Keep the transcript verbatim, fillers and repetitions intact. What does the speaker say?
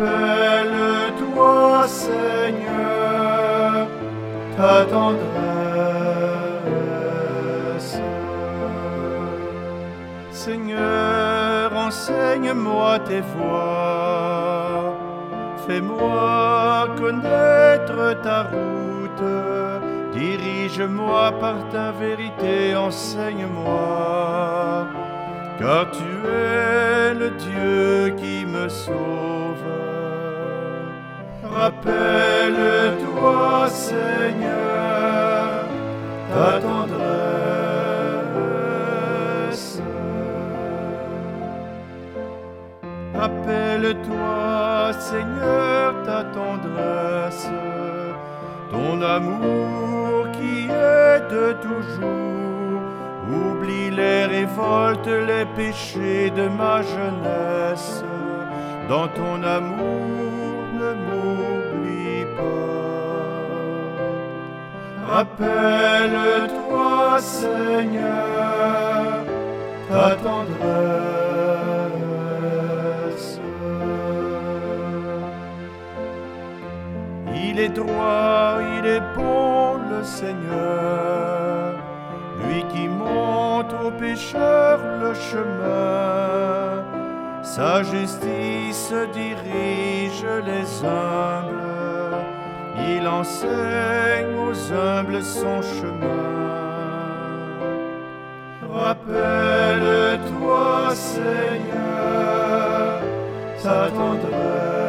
Rappelle-toi, Seigneur, ta tendresse. Seigneur, enseigne-moi tes voies, fais-moi connaître ta route, dirige-moi par ta vérité, enseigne-moi, car tu es le Dieu qui me sauve. Rappelle-toi, Seigneur, ta tendresse. Rappelle-toi, Seigneur, ta tendresse, ton amour qui est de toujours. Oublie les révoltes, les péchés de ma jeunesse. Dans ton amour, ne m'oublie pas. Rappelle-toi, Seigneur, ta tendresse. Il est droit, il est bon, le Seigneur, lui qui montre aux pécheurs le chemin. Sa justice dirige les humbles, il enseigne aux humbles son chemin. Rappelle-toi, Seigneur, ta tendresse.